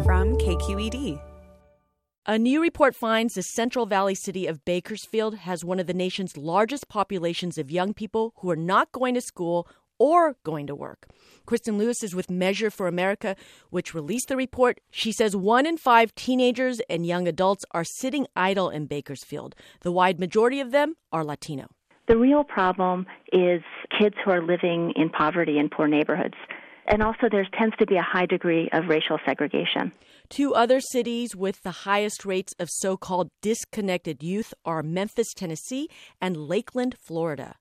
from KQED. A new report finds the Central Valley city of Bakersfield has one of the nation's largest populations of young people who are not going to school or going to work. Kristen Lewis is with Measure for America, which released the report. She says 1 in 5 teenagers and young adults are sitting idle in Bakersfield. The wide majority of them are Latino. The real problem is kids who are living in poverty in poor neighborhoods. And also there tends to be a high degree of racial segregation. 2 other cities with the highest rates of so-called disconnected youth are Memphis, Tennessee, and Lakeland, Florida.